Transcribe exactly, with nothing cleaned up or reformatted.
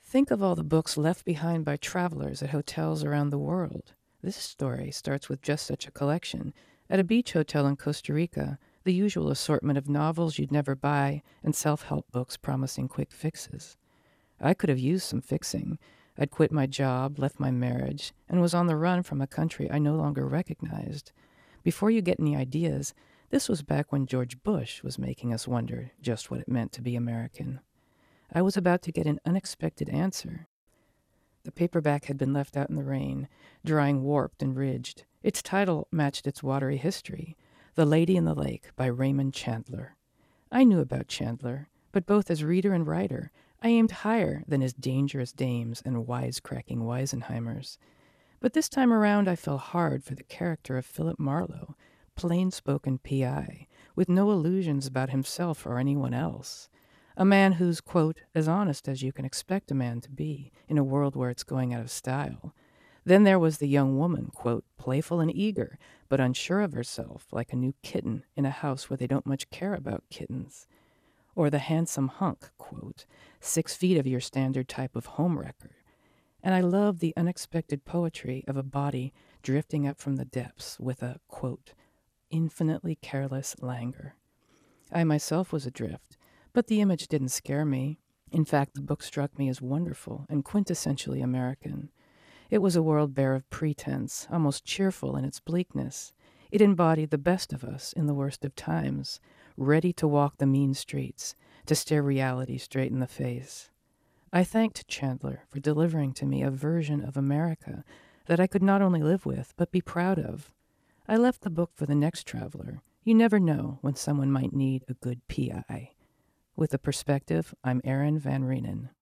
Think of all the books left behind by travelers at hotels around the world. This story starts with just such a collection. At a beach hotel in Costa Rica, the usual assortment of novels you'd never buy and self-help books promising quick fixes. I could have used some fixing. I'd quit my job, left my marriage, and was on the run from a country I no longer recognized. Before you get any ideas, this was back when George Bush was making us wonder just what it meant to be American. I was about to get an unexpected answer. The paperback had been left out in the rain, drying warped and ridged. Its title matched its watery history, The Lady in the Lake by Raymond Chandler. I knew about Chandler, but both as reader and writer, I aimed higher than his dangerous dames and wisecracking Weisenheimers. But this time around I fell hard for the character of Philip Marlowe, plain-spoken P I, with no illusions about himself or anyone else. A man who's, quote, as honest as you can expect a man to be in a world where it's going out of style. Then there was the young woman, quote, playful and eager, but unsure of herself, like a new kitten in a house where they don't much care about kittens. Or the handsome hunk, quote, six feet of your standard type of homewrecker. And I love the unexpected poetry of a body drifting up from the depths with a, quote, infinitely careless languor. I myself was adrift, but the image didn't scare me. In fact, the book struck me as wonderful and quintessentially American. It was a world bare of pretense, almost cheerful in its bleakness. It embodied the best of us in the worst of times, ready to walk the mean streets, to stare reality straight in the face. I thanked Chandler for delivering to me a version of America that I could not only live with, but be proud of. I left the book for the next traveler. You never know when someone might need a good P I. With a perspective, I'm Erin Van Reenen.